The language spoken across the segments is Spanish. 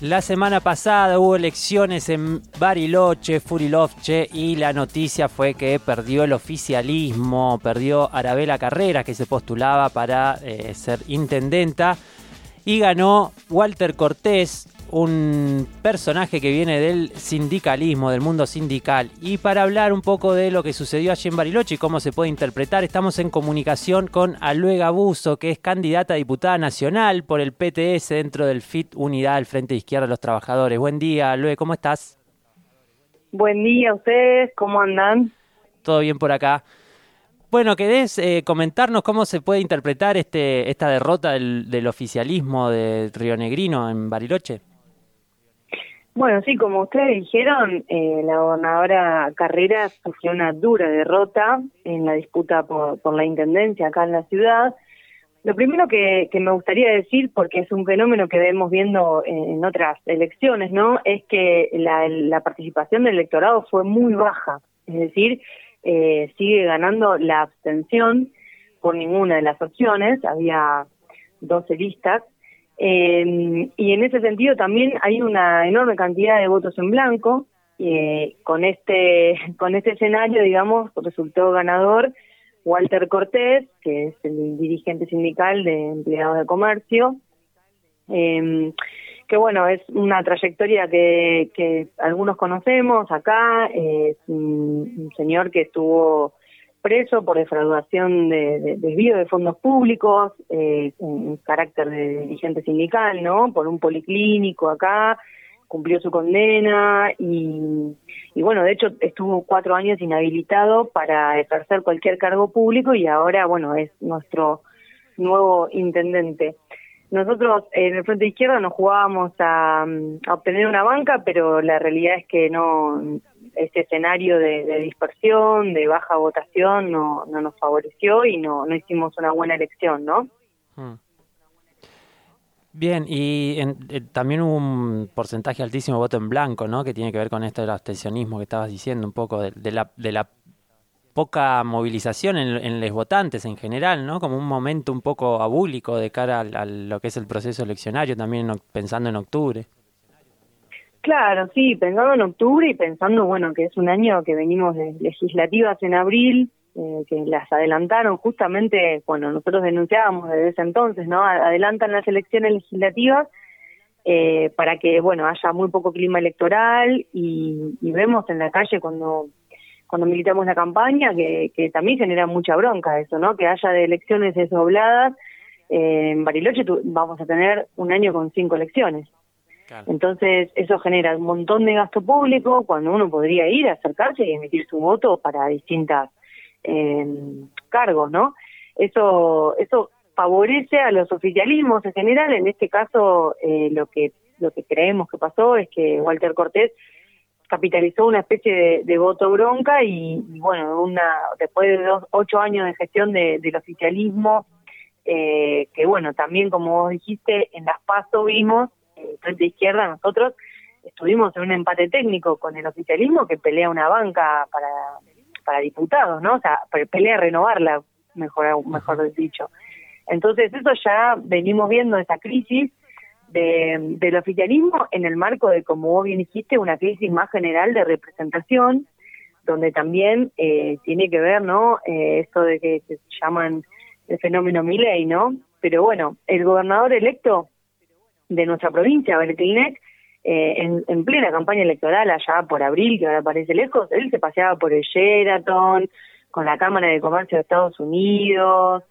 La semana pasada hubo elecciones en Bariloche, Furilovche, y la noticia fue que perdió el oficialismo, perdió Arabela Carreras, que se postulaba para ser intendenta, y ganó Walter Cortés, un personaje que viene del sindicalismo, del mundo sindical. Y para hablar un poco de lo que sucedió allí en Bariloche y cómo se puede interpretar, estamos en comunicación con Alue Gabuso, que es candidata a diputada nacional por el PTS dentro del FIT Unidad, el Frente de Izquierda de los Trabajadores. Buen día, Alue, ¿cómo estás? Buen día a ustedes, ¿cómo andan? Todo bien por acá. Bueno, ¿querés comentarnos cómo se puede interpretar esta derrota del oficialismo de rionegrino en Bariloche? Bueno, sí, como ustedes dijeron, la gobernadora Carreras sufrió una dura derrota en la disputa por la intendencia acá en la ciudad. Lo primero que me gustaría decir, porque es un fenómeno que vemos viendo en otras elecciones, ¿no? Es que la participación del electorado fue muy baja, es decir, sigue ganando la abstención por ninguna de las opciones, había 12 listas. Y en ese sentido también hay una enorme cantidad de votos en blanco. Con este escenario, digamos, resultó ganador Walter Cortés, que es el dirigente sindical de empleados de comercio, que bueno, es una trayectoria que algunos conocemos acá. Es un señor que estuvo preso por defraudación de desvío de fondos públicos, en carácter de dirigente sindical, ¿no? Por un policlínico acá, cumplió su condena y bueno, de hecho estuvo 4 años inhabilitado para ejercer cualquier cargo público y ahora, bueno, es nuestro nuevo intendente. Nosotros en el Frente de Izquierda nos jugábamos a obtener una banca, pero la realidad es que no, este escenario de dispersión, de baja votación, no nos favoreció y no hicimos una buena elección, ¿no? Bien, y también hubo un porcentaje altísimo de voto en blanco, ¿no? Que tiene que ver con esto del abstencionismo que estabas diciendo, un poco de la poca movilización en los votantes en general, ¿no? Como un momento un poco abúlico de cara a lo que es el proceso eleccionario, también pensando en octubre. Claro, sí, pensando en octubre y pensando, bueno, que es un año que venimos de legislativas en abril, que las adelantaron justamente cuando nosotros denunciábamos desde ese entonces, ¿no? Adelantan las elecciones legislativas para que, bueno, haya muy poco clima electoral y vemos en la calle cuando militamos la campaña que también genera mucha bronca eso, ¿no? Que haya de elecciones desdobladas. En Bariloche vamos a tener un año con 5 elecciones. Claro. Entonces eso genera un montón de gasto público cuando uno podría ir a acercarse y emitir su voto para distintas cargos, ¿no? Eso favorece a los oficialismos en general. En este caso lo que creemos que pasó es que Walter Cortés capitalizó una especie de voto bronca y bueno, después de 8 años de gestión del oficialismo, que bueno, también como vos dijiste, en las PASO vimos, Frente de Izquierda, nosotros estuvimos en un empate técnico con el oficialismo que pelea una banca para diputados, ¿no? O sea, pelea renovarla, mejor dicho. Entonces eso ya venimos viendo esa crisis del oficialismo en el marco de, como vos bien dijiste, una crisis más general de representación, donde también tiene que ver, ¿no? Esto de que se llaman el fenómeno Milei, ¿no? Pero bueno, el gobernador electo de nuestra provincia, Berkeley, en plena campaña electoral, allá por abril, que ahora parece lejos, él se paseaba por el Sheraton, con la Cámara de Comercio de Estados Unidos.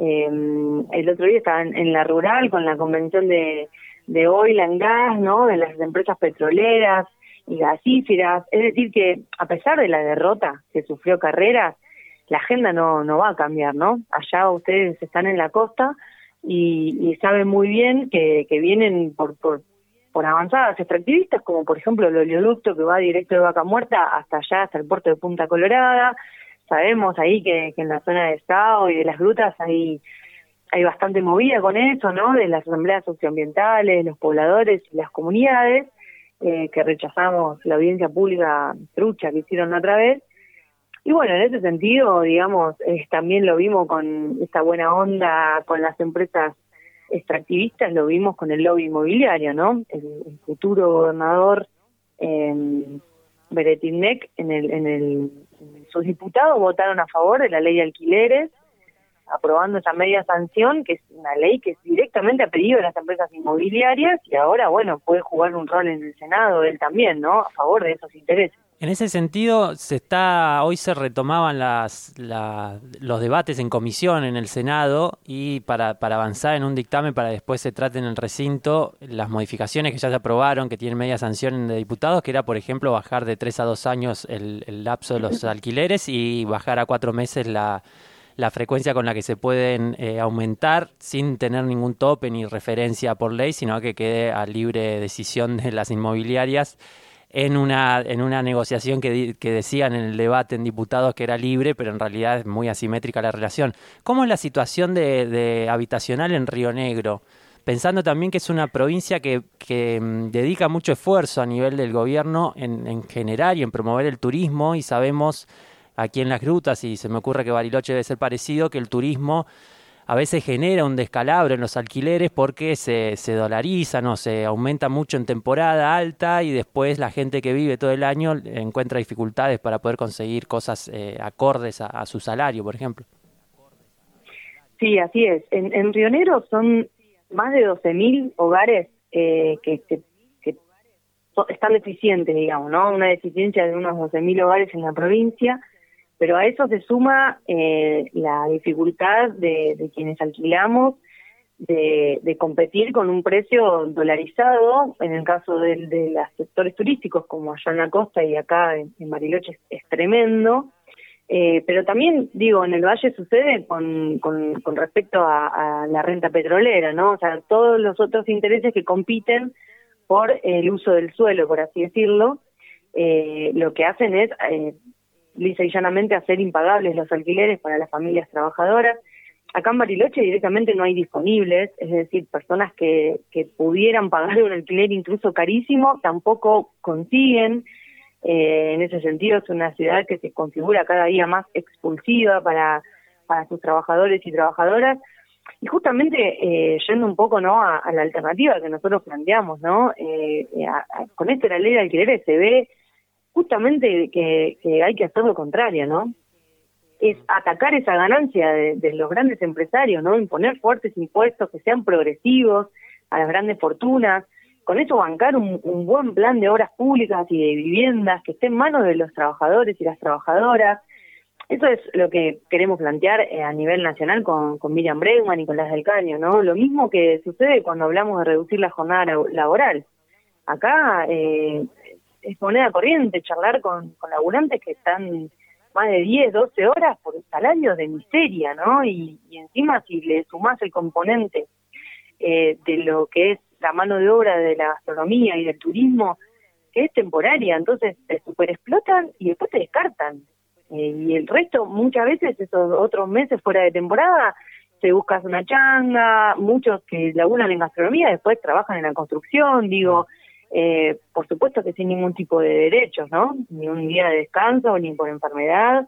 El otro día estaba en la rural con la convención de oil and gas, ¿no? De las empresas petroleras y gasíferas. Es decir que a pesar de la derrota que sufrió Carreras, la agenda no va a cambiar, ¿no? Allá ustedes están en la costa y saben muy bien que vienen por avanzadas extractivistas, como por ejemplo el oleoducto que va directo de Vaca Muerta hasta allá, hasta el puerto de Punta Colorada. Sabemos ahí que en la zona de Sao y de las grutas hay bastante movida con eso, ¿no? De las asambleas socioambientales, los pobladores y las comunidades, que rechazamos la audiencia pública trucha que hicieron otra vez. Y bueno, en ese sentido, digamos, también lo vimos con esta buena onda con las empresas extractivistas lo vimos con el lobby inmobiliario, ¿no? El futuro gobernador Beretilnec, sus diputados votaron a favor de la ley de alquileres, aprobando esa media sanción, que es una ley que es directamente a pedido de las empresas inmobiliarias, y ahora, bueno, puede jugar un rol en el Senado él también, ¿no? A favor de esos intereses. En ese sentido, hoy se retomaban los debates en comisión en el Senado y para avanzar en un dictamen para después se trate en el recinto las modificaciones que ya se aprobaron, que tienen media sanción de diputados, que era, por ejemplo, bajar de 3 a 2 años el lapso de los alquileres y bajar a 4 meses la frecuencia con la que se pueden aumentar sin tener ningún tope ni referencia por ley, sino que quede a libre decisión de las inmobiliarias en una negociación que decían en el debate en diputados que era libre, pero en realidad es muy asimétrica la relación. ¿Cómo es la situación de habitacional en Río Negro? Pensando también que es una provincia que dedica mucho esfuerzo a nivel del gobierno en generar y en promover el turismo, y sabemos aquí en las grutas, y se me ocurre que Bariloche debe ser parecido, que el turismo a veces genera un descalabro en los alquileres porque se dolarizan o se aumenta mucho en temporada alta y después la gente que vive todo el año encuentra dificultades para poder conseguir cosas acordes a su salario, por ejemplo. Sí, así es. En Río Negro son más de 12.000 hogares que están deficientes, digamos, ¿no? Una deficiencia de unos 12.000 hogares en la provincia. Pero a eso se suma la dificultad de quienes alquilamos de competir con un precio dolarizado, en el caso de los sectores turísticos, como allá en la costa y acá en Bariloche es tremendo, pero también, digo, en el Valle sucede con respecto a la renta petrolera, ¿no? O sea, todos los otros intereses que compiten por el uso del suelo, por así decirlo, lo que hacen es lisa y llanamente hacer impagables los alquileres para las familias trabajadoras. Acá en Bariloche directamente no hay disponibles, es decir, personas que pudieran pagar un alquiler incluso carísimo, tampoco consiguen. En ese sentido es una ciudad que se configura cada día más expulsiva para sus trabajadores y trabajadoras. Y justamente yendo un poco, ¿no?, a la alternativa que nosotros planteamos, ¿no? Con esto de la ley de alquileres se ve justamente que hay que hacer lo contrario, ¿no? Es atacar esa ganancia de los grandes empresarios, ¿no? Imponer fuertes impuestos que sean progresivos a las grandes fortunas, con eso bancar un buen plan de obras públicas y de viviendas que esté en manos de los trabajadores y las trabajadoras. Eso es lo que queremos plantear a nivel nacional con Miriam Bregman y con las del Caño, ¿no? Lo mismo que sucede cuando hablamos de reducir la jornada laboral. Acá es moneda corriente charlar con laburantes que están más de 10, 12 horas por salarios de miseria, ¿no? Y encima si le sumás el componente de lo que es la mano de obra de la gastronomía y del turismo, que es temporaria, entonces te superexplotan y después te descartan. Y el resto, muchas veces, esos otros meses fuera de temporada, te buscas una changa, muchos que laburan en gastronomía después trabajan en la construcción, digo... por supuesto que sin ningún tipo de derechos, ¿no? Ni un día de descanso, ni por enfermedad,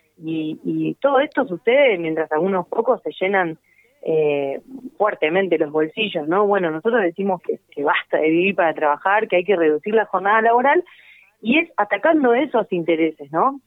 y todo esto sucede mientras algunos pocos se llenan fuertemente los bolsillos, ¿no? Bueno, nosotros decimos que basta de vivir para trabajar, que hay que reducir la jornada laboral, y es atacando esos intereses, ¿no?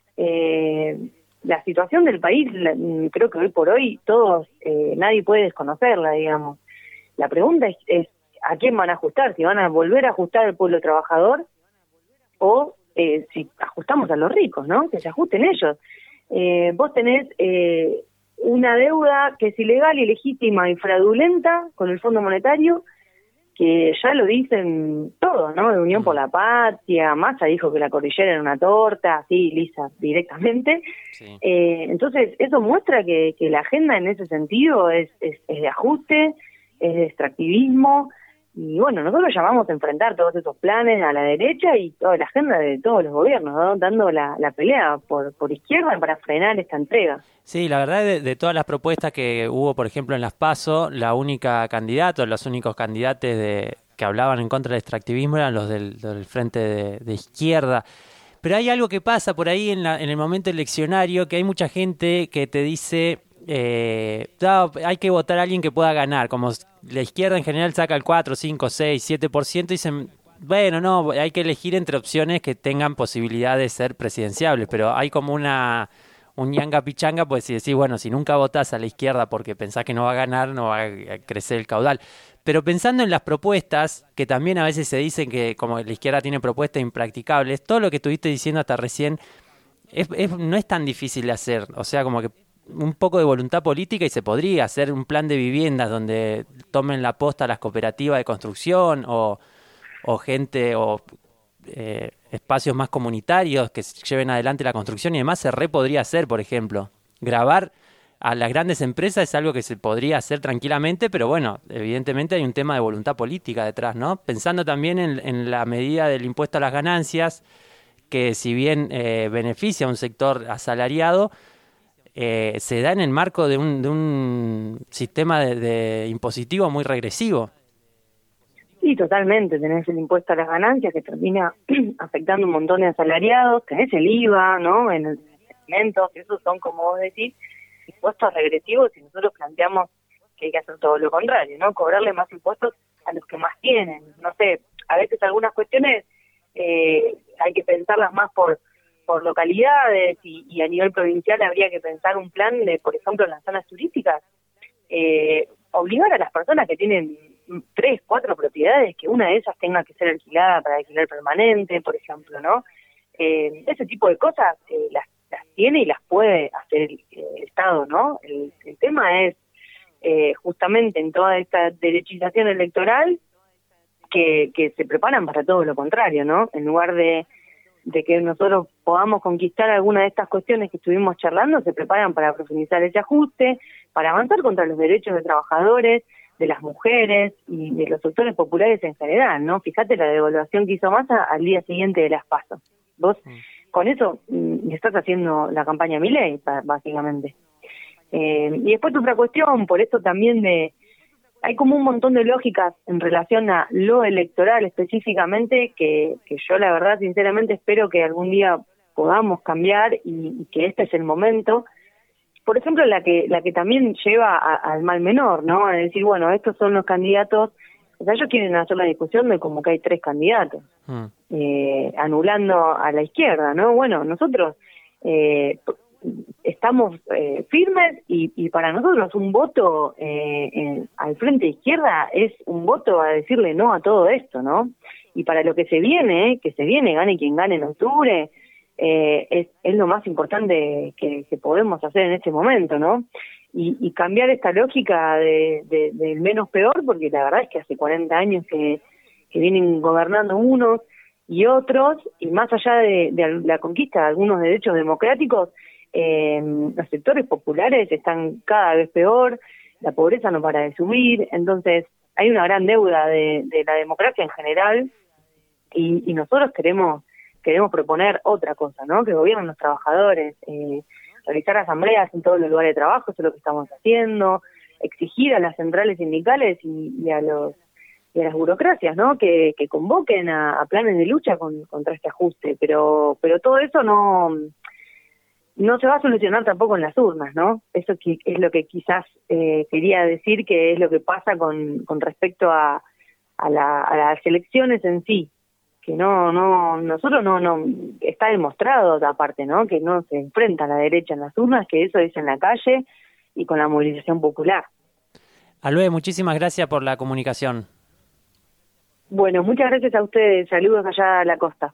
La situación del país, creo que hoy por hoy todos, nadie puede desconocerla, digamos. La pregunta es ¿a quién van a ajustar? Si van a volver a ajustar al pueblo trabajador o si ajustamos a los ricos, ¿no? Que se ajusten ellos. Vos tenés una deuda que es ilegal, ilegítima y fraudulenta con el Fondo Monetario, que ya lo dicen todos, ¿no? De Unión por la Patria, Massa dijo que la cordillera era una torta, así, lisa, directamente. Sí. Entonces, eso muestra que la agenda en ese sentido es de ajuste, es de extractivismo. Y bueno, nosotros llamamos a enfrentar todos esos planes a la derecha y toda la agenda de todos los gobiernos, ¿no? Dando la pelea por izquierda para frenar esta entrega. Sí, la verdad de todas las propuestas que hubo, por ejemplo, en las PASO, la única candidata, los únicos candidatos que hablaban en contra del extractivismo eran los del frente de izquierda. Pero hay algo que pasa por ahí en el momento eleccionario, que hay mucha gente que te dice... hay que votar a alguien que pueda ganar, como la izquierda en general saca el 4, 5, 6, 7%, y dicen, bueno, no, hay que elegir entre opciones que tengan posibilidad de ser presidenciables, pero hay como un ñanga pichanga, pues si decís, bueno, si nunca votás a la izquierda porque pensás que no va a ganar, no va a crecer el caudal. Pero pensando en las propuestas, que también a veces se dicen que como la izquierda tiene propuestas impracticables, todo lo que estuviste diciendo hasta recién no es tan difícil de hacer. O sea, como que un poco de voluntad política y se podría hacer un plan de viviendas donde tomen la posta las cooperativas de construcción o gente o espacios más comunitarios que lleven adelante la construcción y demás. Se podría hacer, por ejemplo. Grabar a las grandes empresas es algo que se podría hacer tranquilamente, pero bueno, evidentemente hay un tema de voluntad política detrás, ¿no? Pensando también en la medida del impuesto a las ganancias, que si bien beneficia a un sector asalariado, se da en el marco de un sistema de impositivo muy regresivo. Sí, totalmente. Tenés el impuesto a las ganancias que termina afectando un montón de asalariados, tenés el IVA, ¿no? En los alimentos, esos son, como vos decís, impuestos regresivos, y nosotros planteamos que hay que hacer todo lo contrario, ¿no? Cobrarle más impuestos a los que más tienen. No sé, a veces algunas cuestiones hay que pensarlas más por localidades y a nivel provincial habría que pensar un plan de, por ejemplo, en las zonas turísticas, obligar a las personas que tienen 3, 4 propiedades, que una de esas tenga que ser alquilada para alquiler permanente, por ejemplo, ¿no? Ese tipo de cosas las tiene y las puede hacer el Estado, ¿no? El tema es justamente en toda esta derechización electoral que se preparan para todo lo contrario, ¿no? En lugar de que nosotros podamos conquistar alguna de estas cuestiones que estuvimos charlando, se preparan para profundizar ese ajuste, para avanzar contra los derechos de trabajadores, de las mujeres y de los sectores populares en general, ¿no? Fíjate la devaluación que hizo Massa al día siguiente de las PASO. Vos con eso estás haciendo la campaña Milei, básicamente. Y después otra cuestión, por esto también hay como un montón de lógicas en relación a lo electoral específicamente que yo la verdad sinceramente espero que algún día podamos cambiar y que este es el momento. Por ejemplo, la que también lleva al mal menor, ¿no? A decir, bueno, estos son los candidatos. O sea, ellos quieren hacer la discusión de como que hay 3 candidatos, anulando a la izquierda, ¿no? Bueno, nosotros estamos firmes y para nosotros un voto al frente izquierda es un voto a decirle no a todo esto, ¿no? Y para lo que se viene, gane quien gane en octubre, es lo más importante que podemos hacer en este momento, ¿no? Y cambiar esta lógica del menos peor, porque la verdad es que hace 40 años que vienen gobernando unos y otros, y más allá de la conquista de algunos derechos democráticos, los sectores populares están cada vez peor, la pobreza no para de subir, entonces hay una gran deuda de la democracia en general, y nosotros queremos proponer otra cosa, ¿no? Que gobiernen los trabajadores, realizar asambleas en todos los lugares de trabajo, eso es lo que estamos haciendo, exigir a las centrales sindicales y a las burocracias, ¿no? Que convoquen a planes de lucha contra este ajuste, pero todo eso no se va a solucionar tampoco en las urnas, ¿no? Eso es lo que quizás quería decir, que es lo que pasa con respecto a las elecciones en sí, que nosotros no está demostrado aparte, ¿no? Que no se enfrenta a la derecha en las urnas, que eso es en la calle y con la movilización popular. Aloe, muchísimas gracias por la comunicación. Bueno, muchas gracias a ustedes, saludos allá a la costa.